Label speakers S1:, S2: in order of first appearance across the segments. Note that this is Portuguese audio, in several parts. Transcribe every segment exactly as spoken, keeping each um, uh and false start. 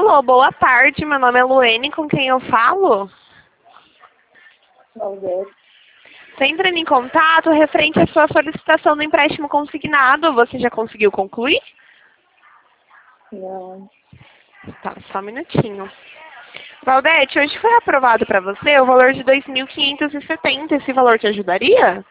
S1: Alô, boa tarde. Meu nome é Luene, com quem eu falo?
S2: Valdete.
S1: Estou entrando em contato referente à sua solicitação do empréstimo consignado. Você já conseguiu concluir?
S2: Não.
S1: Tá, só um minutinho. Valdete, hoje foi aprovado para você o valor de dois mil quinhentos e setenta. Esse valor te ajudaria?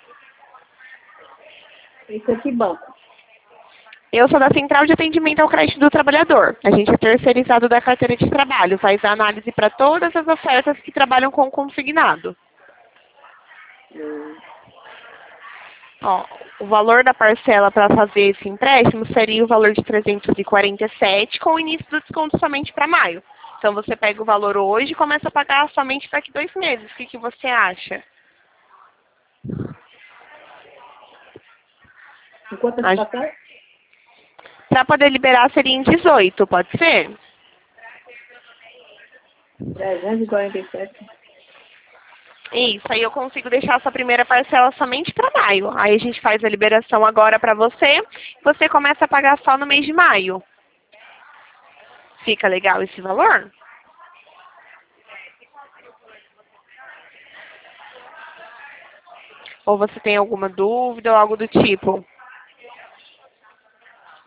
S2: Isso aqui, banco.
S1: Eu sou da Central de Atendimento ao Crédito do Trabalhador. A gente é terceirizado da carteira de trabalho, faz a análise para todas as ofertas que trabalham com consignado.
S2: Hum.
S1: Ó, o valor da parcela para fazer esse empréstimo seria o valor de trezentos e quarenta e sete, com o início do desconto somente para maio. Então você pega o valor hoje e começa a pagar somente daqui dois meses. O que, que você acha?
S2: Enquanto
S1: A...
S2: você passar?
S1: Para poder liberar seria em dezoito, pode ser?
S2: trezentos e quarenta e sete.
S1: Isso, aí eu consigo deixar essa primeira parcela somente para maio. Aí a gente faz a liberação agora para você. Você começa a pagar só no mês de maio. Fica legal esse valor? Ou você tem alguma dúvida ou algo do tipo?